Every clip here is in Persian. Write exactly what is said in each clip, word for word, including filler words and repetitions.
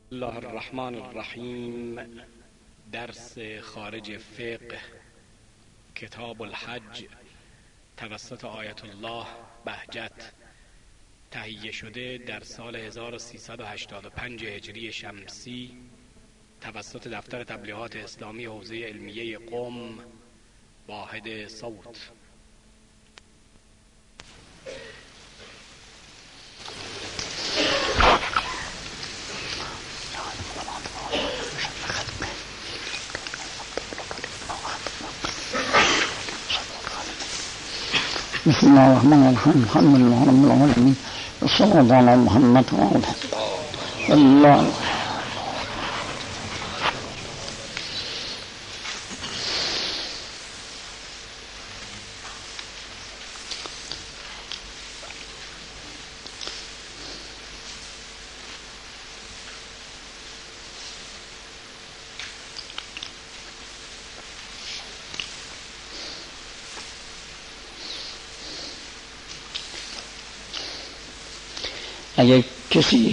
الله الرحمن الرحیم. درس خارج فقه کتاب الحج توسط آیت الله بهجت، تهیه شده در سال هزار و سیصد و هشتاد و پنج هجری شمسی توسط دفتر تبلیغات اسلامی حوزه علمیه قم، واحد صوت. بسم الله الرحمن الرحيم. الحمد لله رب العالمين، والصلاة على محمد وعلى الله. اگر کسی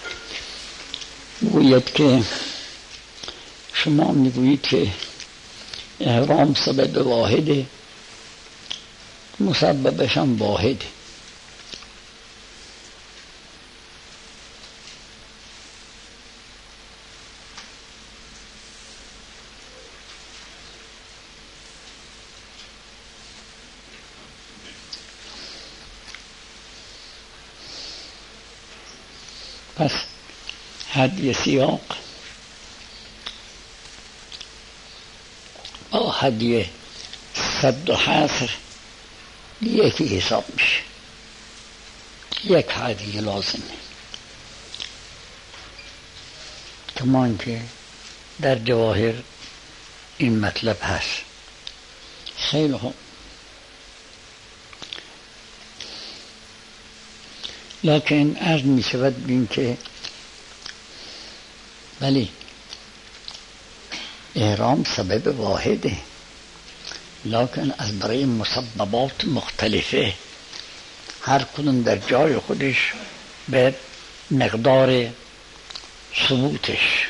گوید که شما میگویید که احرام سبب واحده، مسببش هم واحده، پس هدی سیاق با هدی صد و حصر یکی حساب میشه، یک هدی لازمه، کمان که در جواهر این مطلب هست. خیلی خوب، لکن عرض می شود بین که بلی احرام سبب واحده، لکن از برای مسببات مختلفه، هر کدوم در جای خودش به مقدار ثبوتش.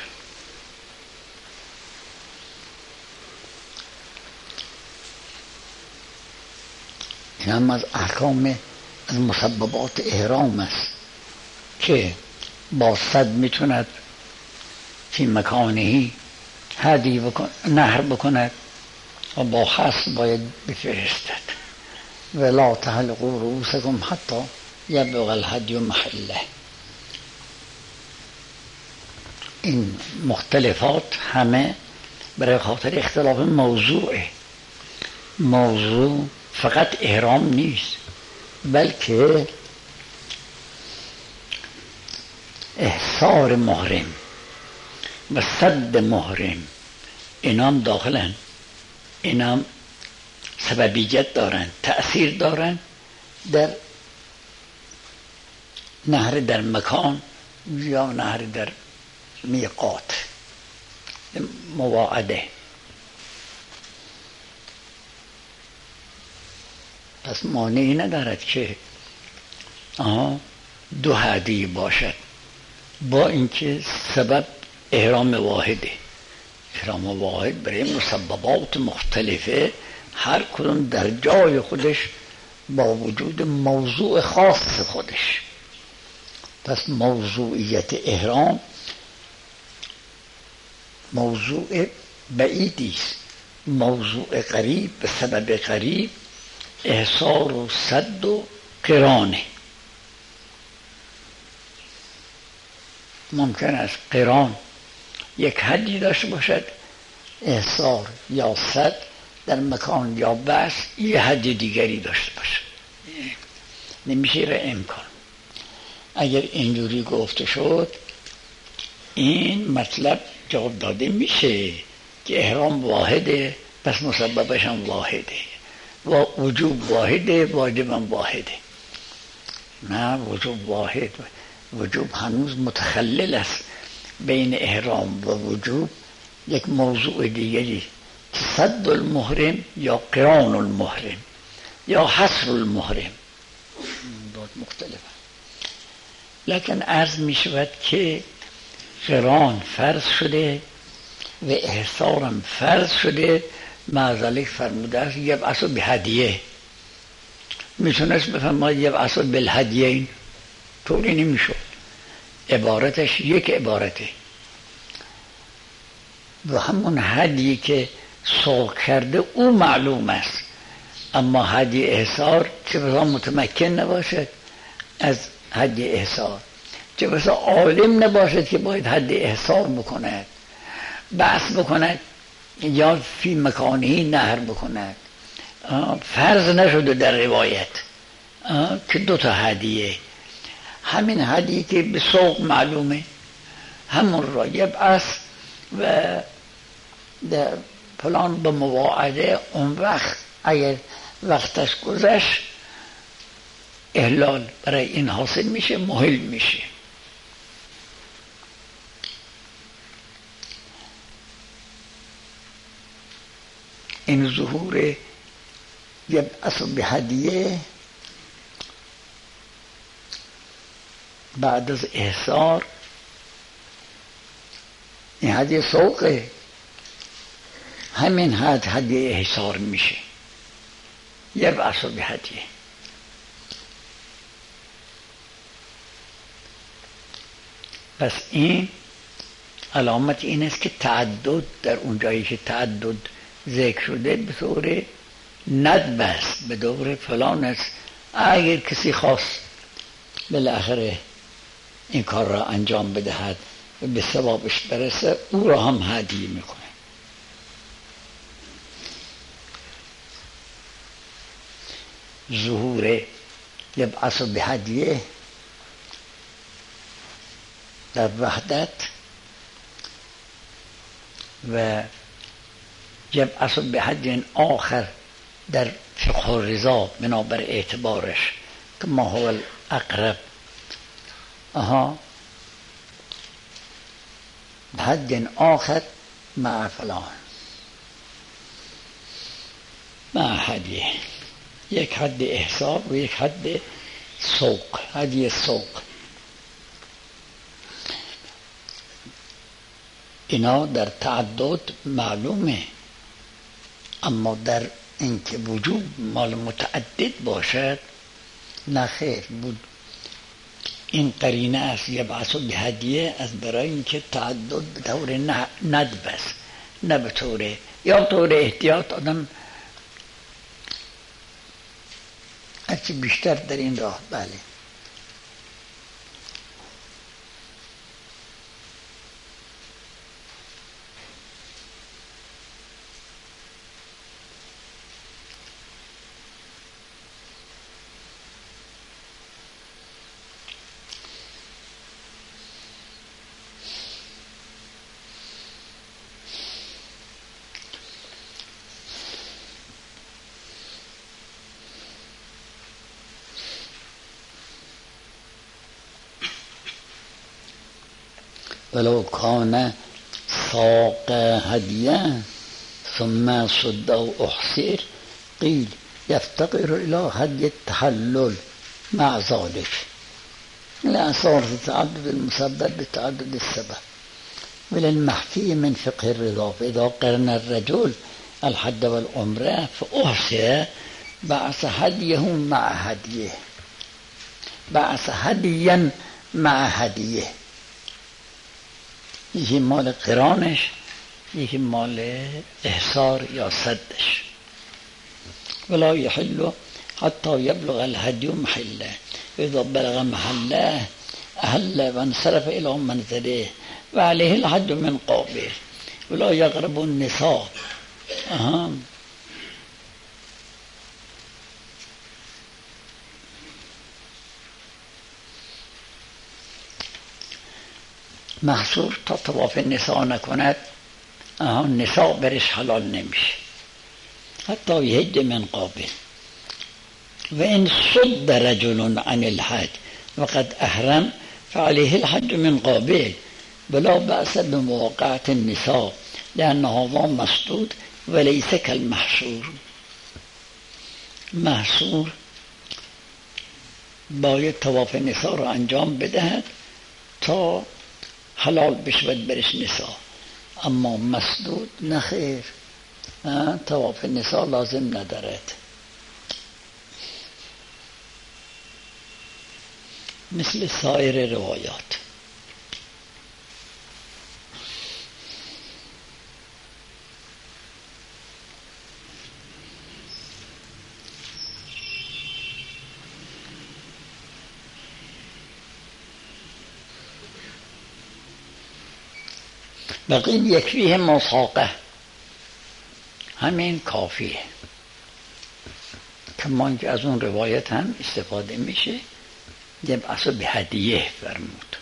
این هم از احکام از مسببات احرام است که با صد میتوند فی مکانهی هدی بکن نهر بکند و با حس باید بفرستد. ولا تحلقوا رؤوسکم حتی یبلغ الهدی محله. این مختلفات همه برای خاطر اختلاف موضوعه. موضوع فقط احرام نیست، بلکه احصار محرم و صد محرم اینام داخلن، اینام سببیت دارن، تأثیر دارن در نهر در مکان یا نهر در میقات مواعده. پس مانعی ندارد که آها دو هدی باشد، با اینکه سبب احرام واحده. احرام واحد برای مسببات مختلفه، هر کدوم در جای خودش با وجود موضوع خاص خودش. پس موضوعیت احرام موضوع بعیدی است، موضوع قریب به سبب قریب احصار و صد و قرانه. ممکن است قران یک حدی داشته باشد، احصار یا صد در مکان یا بس یه حد دیگری داشته باشد. نمیشه را امکان. اگر اینجوری گفته شد این مطلب جواب داده میشه که احرام واحده، پس مسببش هم واحده، و وجوب واحده، واجبم واحده. نه، وجوب واحد، وجوب هنوز متخلل است بین احرام و وجوب. یک موضوع دیگری صد المحرم یا قران المحرم یا حصر المحرم دو مختلفه. لکن عرض می شود که قران فرض شده و احصارم فرض شده. معذالک فرموده است یبعث به هدیه. میتونست بفرماید یبعث بالهدیین، طوری نمیشد. عبارتش یک عبارته و همون هدیه که سوق کرده او معلوم است، اما هدیه احصار چه بسا متمکن نباشد از هدیه احصار، چه بسا عالم نباشد که باید هدیه احصار بکند، بحث بکند یا فی مکانی نهر بکند. فرض نشده در روایت که دو تا هدیه، همین هدیه که به سوق معلومه همون را یبعث و در فلان به مواعده اون وقت اگر وقتش گذشت احلال برای این حاصل میشه، محل میشه. این ظهور یبعث به هدیه بعد از احصار، این هدیه سوقه، همین حد هدیه احصار میشه یبعث به هدیه. پس این علامت این است که تعدد در اون جایی که تعدد ذکر شده به طور ندب است، به دور فلان است. اگر کسی خواست بالاخره این کار را انجام بدهد و به ثوابش برسه او را هم هدیه میکنه. ظهور یبعث به هدیه در وحدت و یبعث به هدیه آخر در فقه الرضا بنابر اعتبارش که ما هو الاقرب اها هدیه آخر مع فلان مع هدیه، یک حد احصار و یک حد سوق، هدیه سوق. اینا در تعدد معلومه، اما در اینکه وجود مال متعدد باشد نه خیر. بود این قرینه است یبعث به هدیه از برای اینکه تعدد به طور ندب است، نه به طور یا طور احتیاط آدم هرچی بیشتر در این راه. بله ولو کان ساق هدیه ثم صد او احصر قیل یفتقر الى هدی التحلل مع ذلك لآثار تعدد المسبب بتعدد السبب وللمحفي من فقه الرضا. فإذا قرن الرجل الحج والعمره فأحصر بعث هديه مع هديه، بعث هديا مع هديه. یکی مال قرانش، یکی مال احصار یا صدش. ولا يحل حتى يبلغ الهدي محله، اذا بلغ محله اهل وانصرف الى منزله وعليه الحج من قابل ولا يقرب النساء. اهم محصور تا طواف نساء نکند نساء برش حلال نمیشه حتی یهد من قابل. و این صد رجل عن الحج وقد احرم فعليه الحج من قابل ولا بأس بمواقعة النساء لأن هذا مسدود وليس كالمحصور. محصور باید طواف نساء را انجام بدهد تا حلال بشود برش نسا، اما مسدود نخیر، طواف نسا لازم ندارد. مثل سایر روایات. بقیل یکفیه مساقه، همین کافیه. کمان که از اون روایت هم استفاده میشه. یبعث به هدیه فرمود.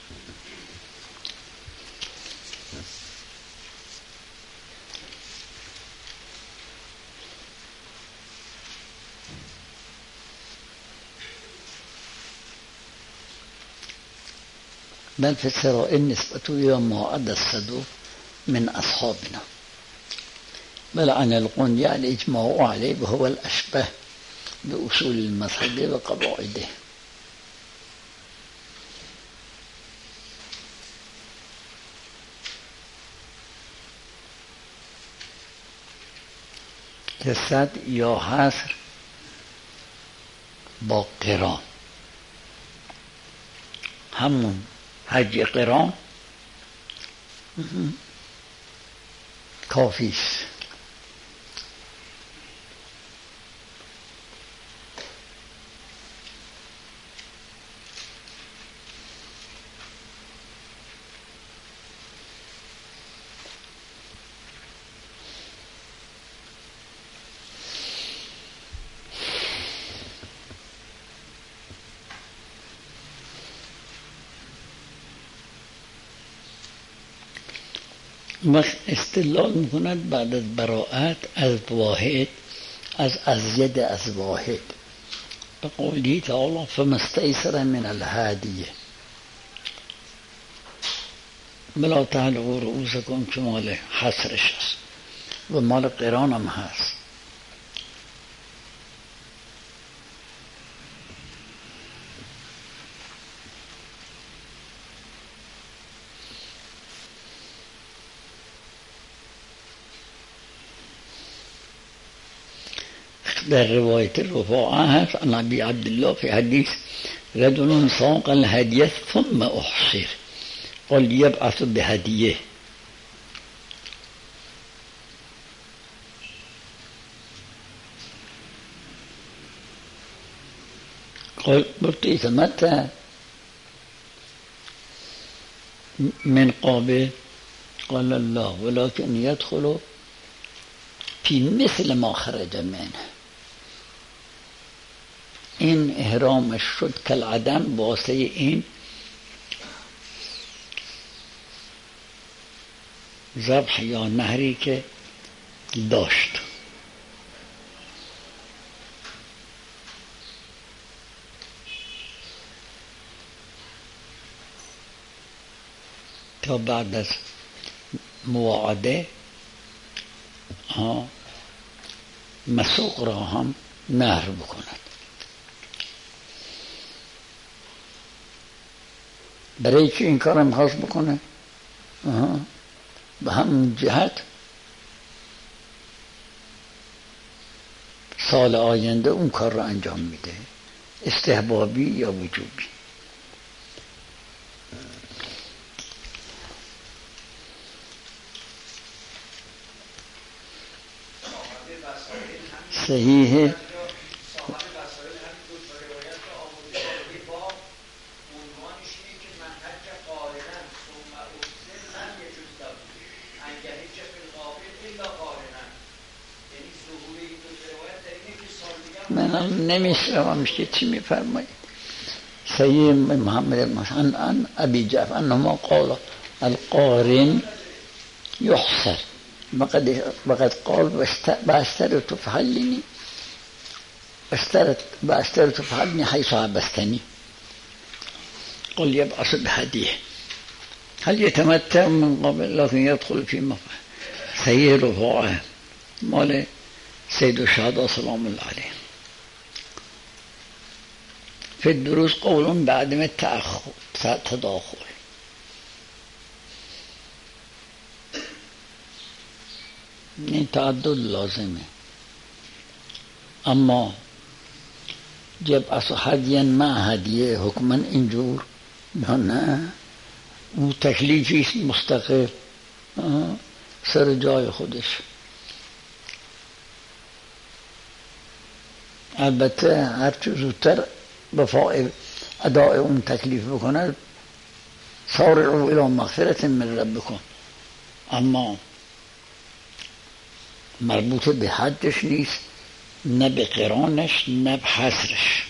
بل في السراء النسبة إلى ما عدا الصدوق من أصحابنا، بل عن القنية الإجماع عليه وهو الأشبه بأصول المذهب وقواعده. جسد یا حصر با قران، همون حج قران کافی است. وقت استدلال میکند بعد از براءت از واحد، از ازید از واحد، به قوله تعالی فما استیسر من الهدیه بلا تعلقوا رؤوسکم، که مال حصرش است و مال قران هم هست. در روایت رفاعه هست عن ابی عبدالله فی حدیث رجل ساق الهدیه ثم احصر قال یبعث بهدیه. قال قلت يتمتع من قابل قال الله ولكن يدخل في مثل ما خرج منه. این احرامش شد کالعدم واسه این ذبح یا نهری که داشت. تا بعد از مواعده مسوق را هم نهر بکند. برای چی این کار هم خواست بکنه؟ به همون جهت سال آینده اون کار را انجام میده، استحبابی یا وجوبی. صحیحه. من نمیشنوم که چی میفرمایید. صحیح محمد مثلا عن ابی جعفر انما قال القارن يحصر وقد وقد قال باشترط فحلني باشترط باشترط فحلني حيث حبستني قل يبعث بهديه هل يتمتع من قبل لكن يدخل في مفعل. صحیح رفاعه مال سید الشهداء سلام الله علیه. في الدروس قول بعدم التأخر تداخل. این تعدد لازمه. اما جب اصلا هدیه مع هدیه حکما اینجور یا نه، او تکلیفی مستقل سر جای خودش. البته هر چه زودتر وفای اداء اون تکلیف بکنه سارعوا الی مغفرة من ربکم، اما مربوط به حدش نیست، نه به قرانش نه به حصرش.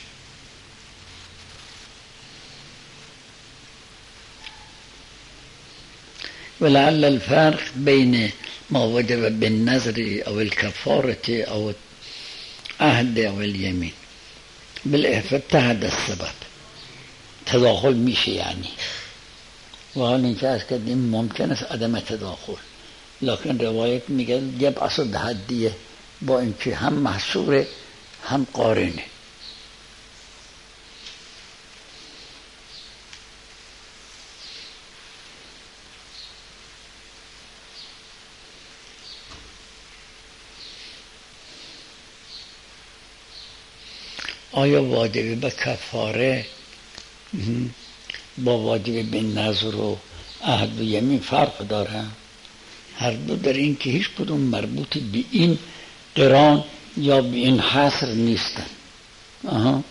ولعل الفرق بین ما وجب بالنذر او الكفارة او عهد او الیمین بالاتحاد السبب تداخل میشه. یعنی و حال این که از کردیم ممکن است عدم تداخل، لکن روایت میگه جب اصد حدیه با اینکه هم محصوره هم قارنه. آیا واجب به کفاره با واجب به نذر و عهد و یمین فرق داره؟ هر دو در این که هیچ کدوم مربوط به این قران یا به این حصر نیستن. آها.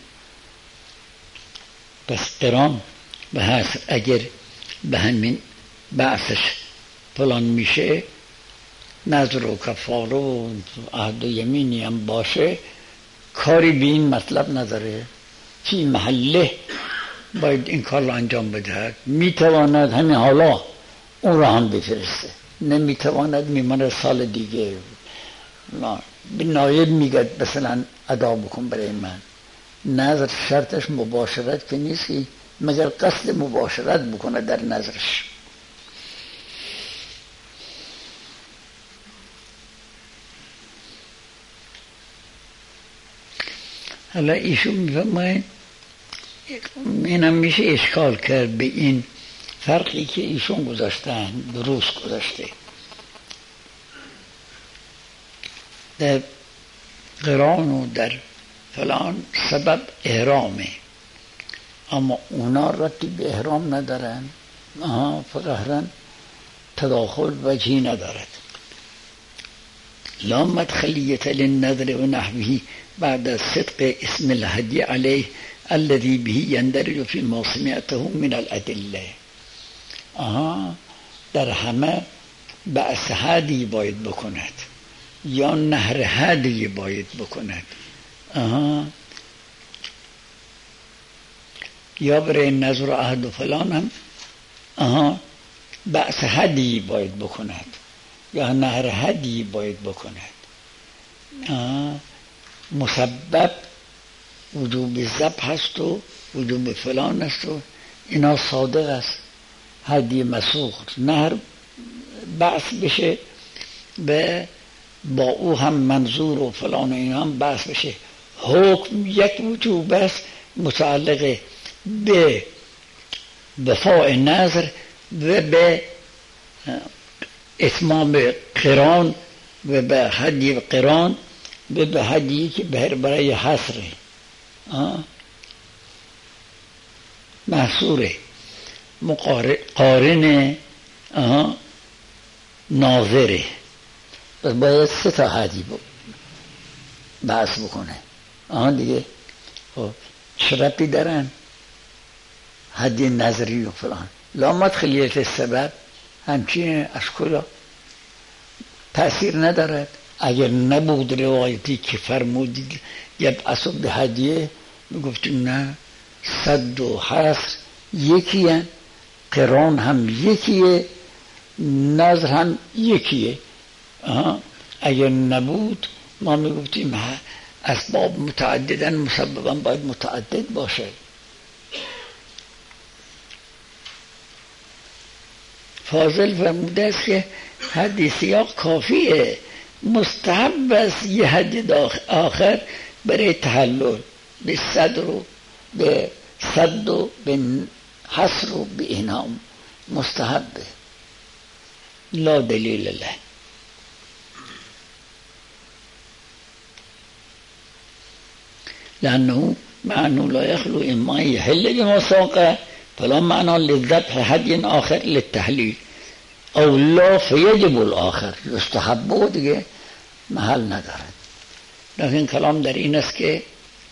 پس قران به حصر اگر به همین بحثش فلان میشه، نذر و کفاره و عهد و یمینی هم باشه، کاری به این مطلب نداره. فی محله باید این کار رو انجام بدهد. میتواند همین حالا اون رو هم بفرسته، نمیتواند میمانه سال دیگه. به نایب میگه مثلا ادا بکن برای من. نظر شرطش مباشرت که نیستی مگر قصد مباشرت بکنه در نظرش. حالا ایشون میفرماید اینم میشه اشکال کرد به این فرقی که ایشون گذاشتن، درست گذاشته. در قران و در فلان سبب احرامه، اما اونا ربطی به احرام ندارن. آها، فقهرن تداخل وجهی ندارد. لا مدخلیت للنذر و نحوه بعد صدق اسم الهدی علیه الذي به یندرج فی ما سمعته من الادله. آها، در همه بأس هدی باید بکند یا نهر هدی باید بکند. آها، یا برای نذر و عهد و فلان هم آها بأس هدی باید بکند یا نهر هدی باید بکند. آها، مسبب وجوب ذبح هست و وجوب فلان است و اینا صادق است. هدی مسوخ نهر بحث بشه به با او هم منظور و فلان و اینا هم بحث بشه. حکم یک وجوب است متعلق به وفاء نذر و به اتمام قران و به هدی قران و به هدی که برای حصره محصوره مقارن ناظره. پس باید سه تا هدی بحث بکنه. آها دیگه چه ربطی دارن هدی نظری و فلان؟ لا مدخلیت سبب همچین از کلا تأثیر ندارد. اگر نبود روایتی که فرمودید یبعث به هدیه میگفتیم نه، صد و حصر یکی هن، قران هم یکیه، نظر هم یکیه. اگر نبود ما میگفتیم اسباب متعددن، مسببا باید متعدد باشه. فاضل فرموده است که حد سیاق کافیه، مستحب است یه حد آخر برای تحلل به صدر و به صد و به حصر و به انام مستحبه. لا دلیل له. لأنه معنى لا يخلو إما يحل بمساقه فلا معنى للذبح هدي آخر للتحلیل او لا فیجب الاخر یستحبه دیگه محل ندارد. لیکن کلام در این است که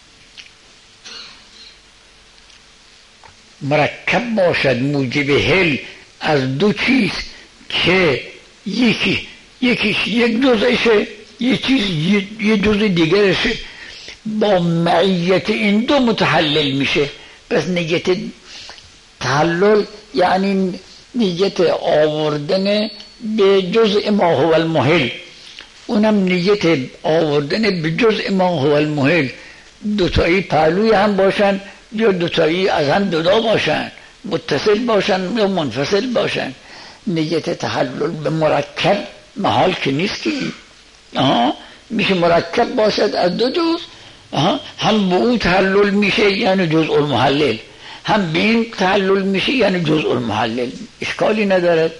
مرکب باشد موجب حل از دو چیز که یکی یکیش یک جزءشه یک چیز یک جزء دیگرشه با معیت این دو متحلل میشه. پس نیت تحلل یعنی نیت آوردن به جزء ما هو المحل، اونم نیت آوردن به جزء ما هو المحل. دوتایی پهلوی هم باشن یا دوتایی از هم جدا باشن، متصل باشن یا منفصل باشن. نیت تحلل به مرکب محال که نیست که آها میشه مرکب باشد از دو جزء، آها هم به اون تحلل میشه یعنی جزء المحلل، هم به این تحلل میشه یعنی جزء المحلل. اشکالی ندارد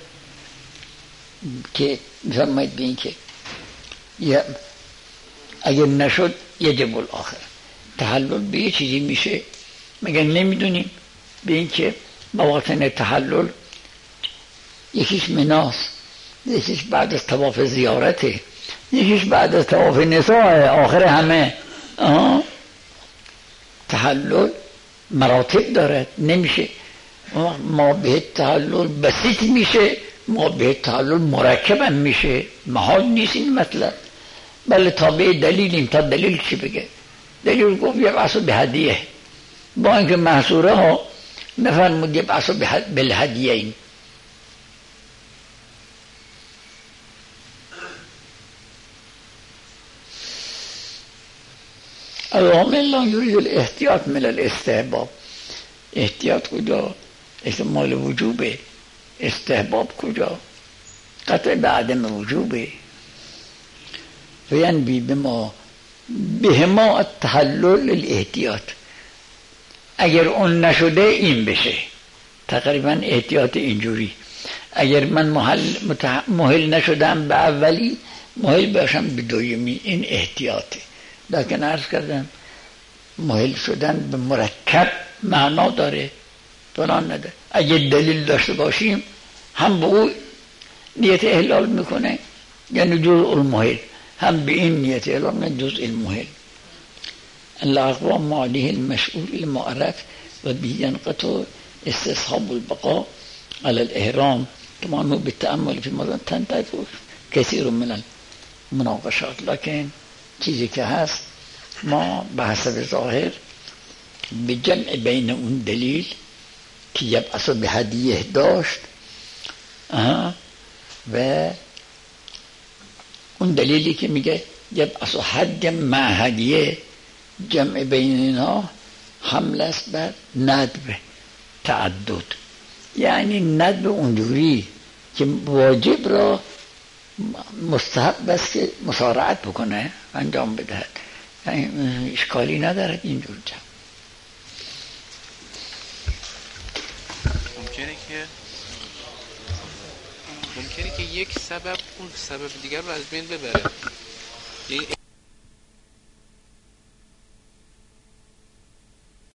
که میفرماید به این که اگر نشد یجب الاخر تحلل به یه چیزی میشه مگر نمیدونیم به این که مواطن تحلل یکیش مناس، یکیش بعد از طواف زیارته، یکیش بعد از طواف نساء، آخر همه آه. تحلل مراتب دارد، نمیشه ما به تحلل بسیط میشه ما به تحلل مرکب هم میشه، محال نیست این مطلب. بله تابع دلیلیم، تا دلیل چی بگه؟ دلیل گفت یبعث به هدیه، با اینکه محصوره ها نفرمود یبعث به هدیه این. العامل لا یرید الاحتیاط من الاستحباب. احتیاط کجا؟ احتمال وجوبه. استحباب کجا؟ قطع به عدم وجوبه. فینبی بما بهما التحلل الاحتیاط. اگر اون نشده این بشه تقریبا احتیاط اینجوری. اگر من محل محل نشدم به اولی محل باشم به دومی، این احتیاطه. لیکن عرض کردم محل شدن به مرکب معنا داره فلان نداره. اگه دلیل داشته باشیم هم به او نیت احلال میکنه یعنی جزء المحل، هم به این نیت احلال میکنه جزء المحل. الاقوام معلیه المشعور المعرف و بینقطع استصحاب البقاء على الاحرام كما انه بالتأمل في مدن تنتهي كثير من المناقشات. لكن چیزی که هست ما به حسب ظاهر به جمع بین اون دلیل که یبعث به هدیه داشت و اون دلیلی که میگه یبعث حد مع هدیه، جمع بین اینا حمل است بر ندب تعدد، یعنی ندب اونجوری که واجب را مستحب است که مسارعت بکنه انجام بدهد، یعنی اشکالی ندارد اینجور جمع. ممکنه که ممکنه که یک سبب اون سبب دیگر رو از بین ببره.